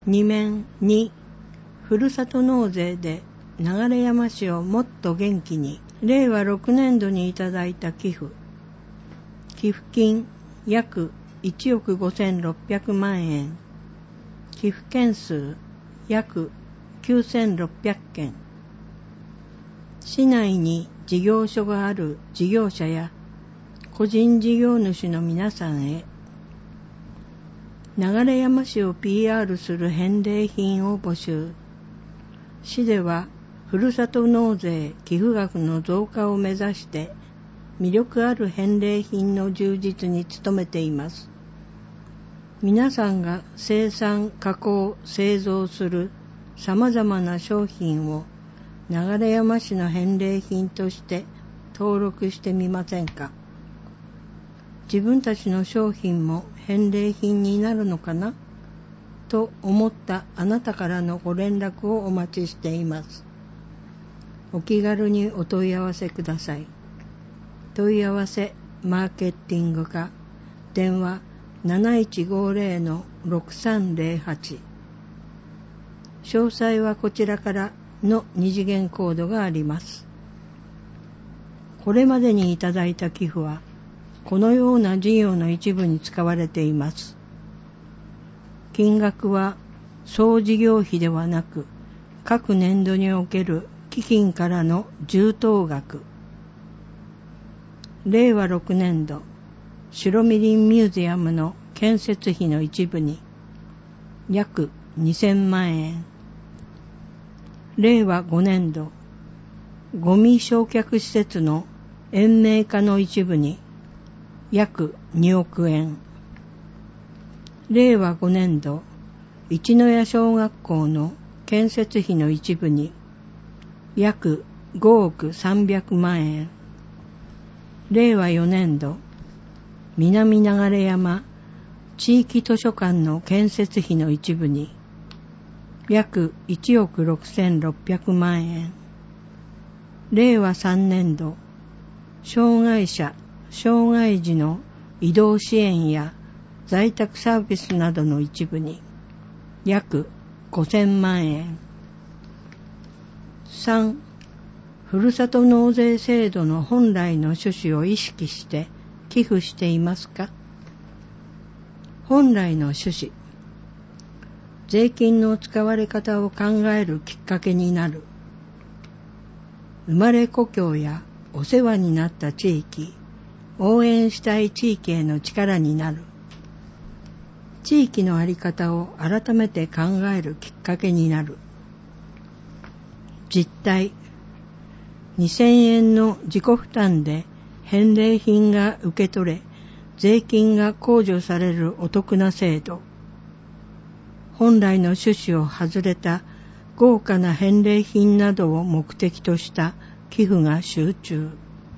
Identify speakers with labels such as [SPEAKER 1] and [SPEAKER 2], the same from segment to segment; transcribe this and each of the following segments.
[SPEAKER 1] 2面2、ふるさと納税で流山市をもっと元気に。令和6年度にいただいた寄付金約1億5600万円、寄付件数約9600件。市内に事業所がある事業者や個人事業主の皆さんへ、流山市を PR する返礼品を募集。市ではふるさと納税寄付額の増加を目指して魅力ある返礼品の充実に努めています。皆さんが生産、加工、製造するさまざまな商品を流山市の返礼品として登録してみませんか。自分たちの商品も返礼品になるのかなと思ったあなたからのご連絡をお待ちしています。お気軽にお問い合わせください。問い合わせマーケティング課、電話 7150-6308。詳細はこちらからの二次元コードがあります。これまでにいただいた寄付はこのような事業の一部に使われています。金額は総事業費ではなく、各年度における基金からの充当額。令和6年度、白みりんミュージアムの建設費の一部に約2000万円。令和5年度、ゴミ焼却施設の延命化の一部に約2億円。令和5年度、一の谷小学校の建設費の一部に約5億300万円。令和4年度、南流山地域図書館の建設費の一部に約1億6600万円。令和3年度、障害者、障害児の移動支援や在宅サービスなどの一部に約5000万円。3、ふるさと納税制度の本来の趣旨を意識して寄付していますか。本来の趣旨、税金の使われ方を考えるきっかけになる。生まれ故郷やお世話になった地域、応援したい地域への力になる。地域の在り方を改めて考えるきっかけになる。実態、2000円の自己負担で返礼品が受け取れ、税金が控除されるお得な制度。本来の趣旨を外れた豪華な返礼品などを目的とした寄付が集中。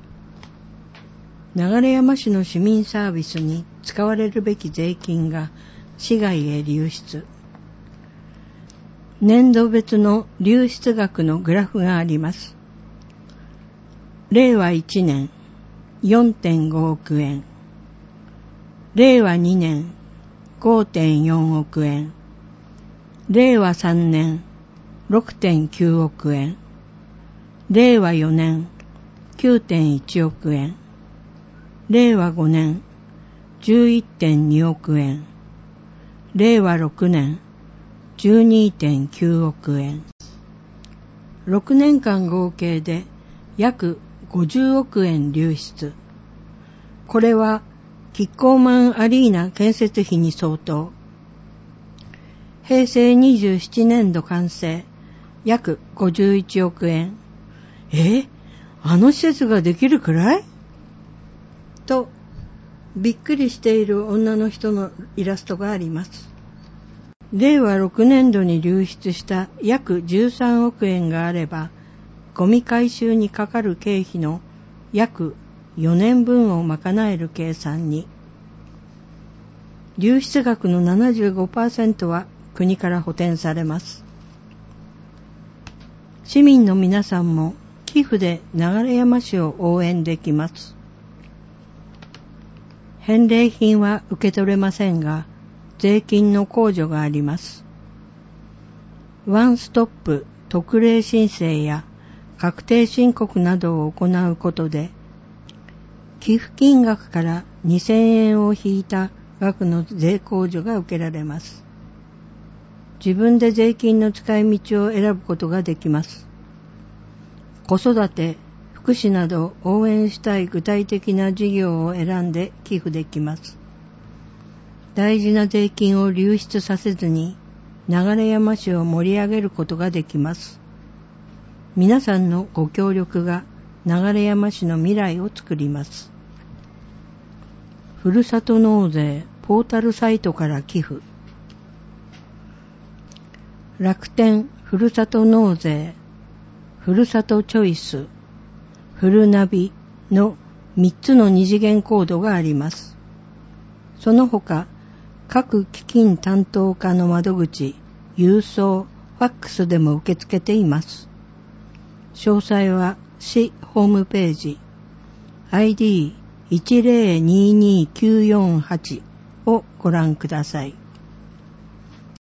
[SPEAKER 1] 流山市の市民サービスに使われるべき税金が市外へ流出。年度別の流出額のグラフがあります。令和1年 4.5 億円。令和2年 5.4 億円。令和3年 6.9 億円。令和4年 9.1 億円。令和5年 11.2 億円。令和6年 12.9 億円。6年間合計で約50億円流出。これはキッコーマンアリーナ建設費に相当。平成27年度完成約51億円。あの施設ができるくらい？とびっくりしている女の人のイラストがあります。令和6年度に流出した約13億円があれば、ゴミ回収にかかる経費の約4年分を賄える計算に。流出額の 75% は国から補填されます。市民の皆さんも寄付で流山市を応援できます。返礼品は受け取れませんが、税金の控除があります。 ワンストップ特例申請や確定申告などを行うことで、寄付金額から2000円を引いた額の税控除が受けられます。自分で税金の使い道を選ぶことができます。子育て、福祉など応援したい具体的な事業を選んで寄付できます。大事な税金を流出させずに流山市を盛り上げることができます。皆さんのご協力が流山市の未来を作ります。ふるさと納税ポータルサイトから寄付。楽天ふるさと納税、ふるさとチョイス、ふるナビの3つの二次元コードがあります。その他、各基金担当課の窓口、郵送、ファックスでも受け付けています。詳細は市ホームページ ID1022948 をご覧ください。